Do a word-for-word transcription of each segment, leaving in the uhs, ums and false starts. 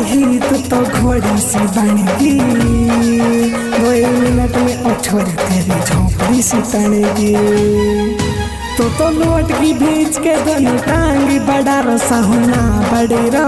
ही तो, तो घोड़ी सी बन गई, दो मिनट में और छोड़ तेरी झोपड़ी सी तनेगी। तो तो लौट की भीज के दोनों टांग बड़ा रसा होना बड़ी रो।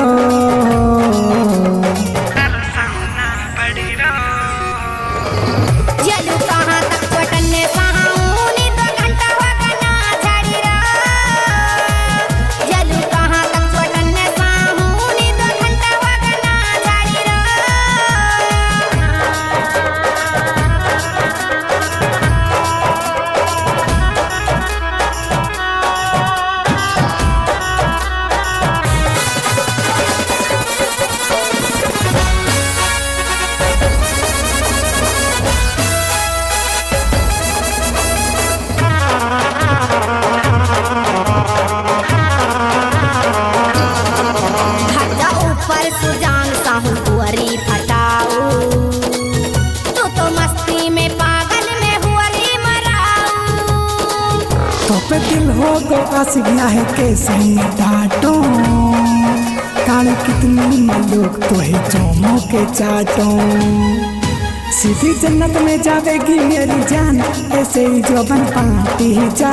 तो पे दिल हो गो आस गया है कैसे डांटो, काले कितनी लोग तो है चोमों के चाटो। सीधी जन्नत में जावेगी मेरी जान, ऐसे ही जो बन पाती जा।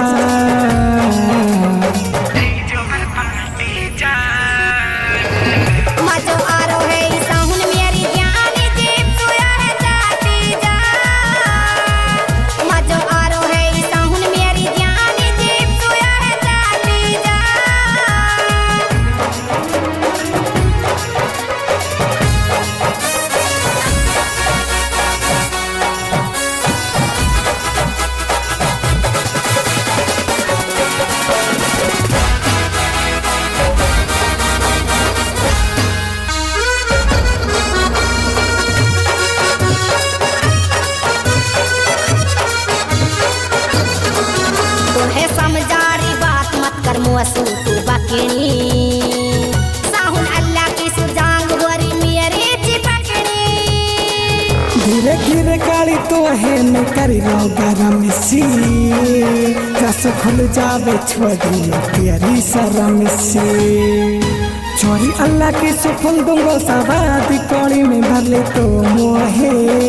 धीरे धीरे गाड़ी तो है न करी लो गरम सी, रस खुल जावे छोड़ी तेरी शर्म सी। चोरी अल्लाह की सुफल दूंगो सवाद कौड़ी में भर ले तो मोहे।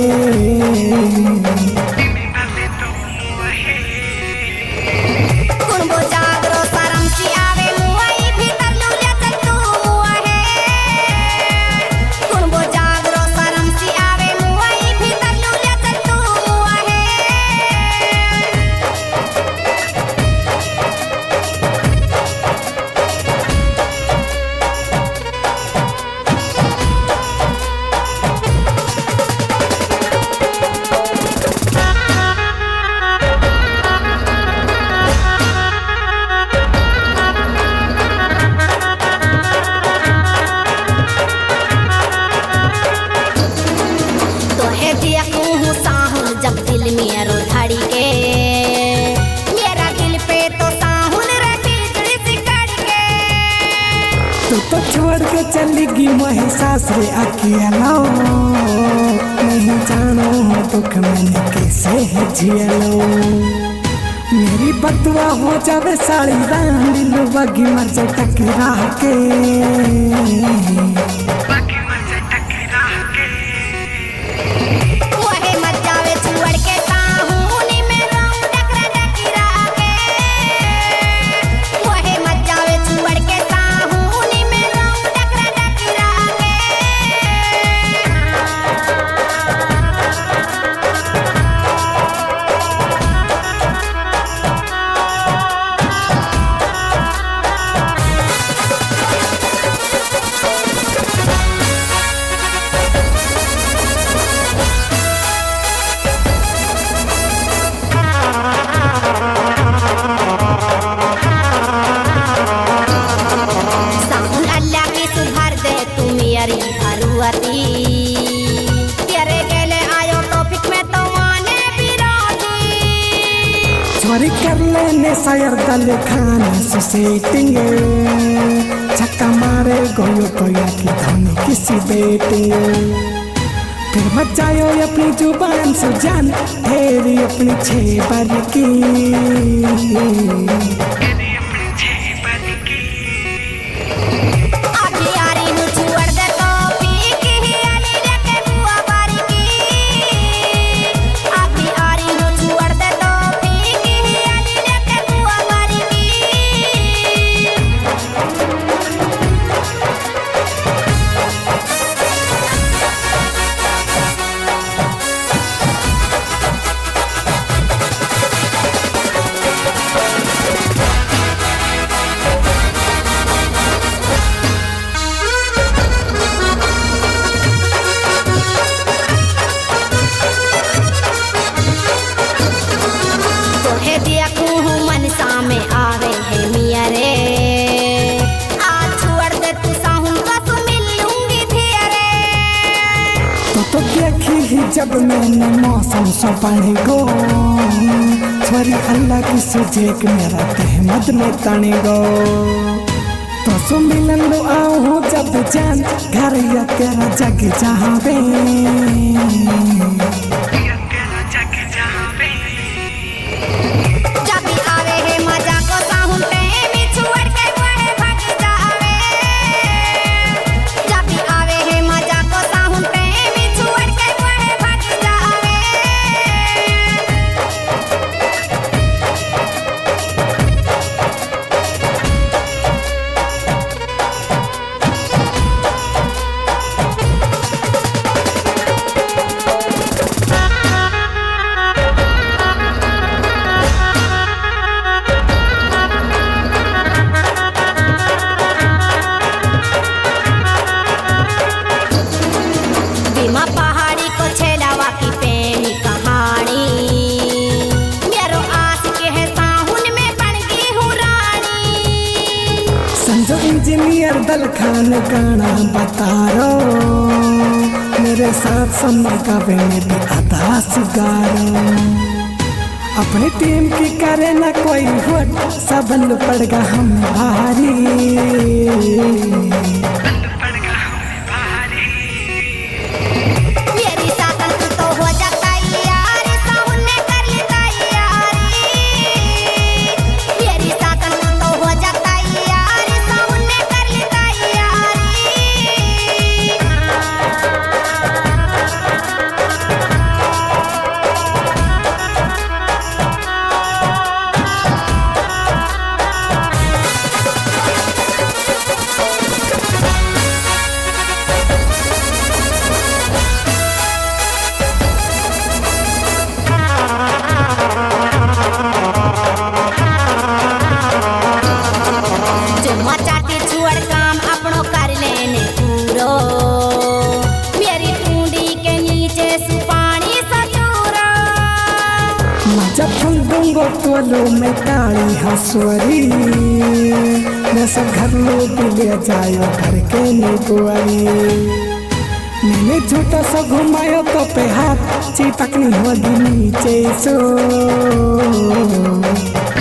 जब दिल मेरो धड़ी के, मेरा दिल पे तो साहुन रखी सिकड़ के। तू तो छोड़ के चलेगी मोहे सासरे अकेलो, नहीं जानो दुख मैंने कैसे है झेलो। मेरी बदुआ हो जावे साड़ी रानी लुबगी मर जाए टकरा के। तेरे गेले आयो टॉपिक में तो आने चोरी कर लेने शायर दल खान से सेटिंग, छक्का मारे गोयो कोया की धोनी किसी बेटिंग। फिर बचायो अपनी जुबान से जान, तेरी अपनी छह बार की। जब मैंने मौसम सो पढ़ गो छोरी अल्लाह की सुजेक मेरा तहमद में तने गो तो सो मिलन लो आओ हूँ जब जान घर या तेरा जग जहाँ बे पहाड़ी को छेलावा की प्रेमी कहानी मेरो आस के है साहुन में बन गई हूँ रानी संजो इंजीनियर दल खान गाना बता रो मेरे साथ समय का वे भी आधा सिगारो अपनी टीम की करे ना कोई होट सबन पड़गा हम भारी जब फूल दूंगो तोलो में ताली हंसवरी मैं सब घर लोग ले जायो घर के निगुआरी मैंने झूठा सा घुमायो तो पे हाथ चिपकनी होगी नीचे सो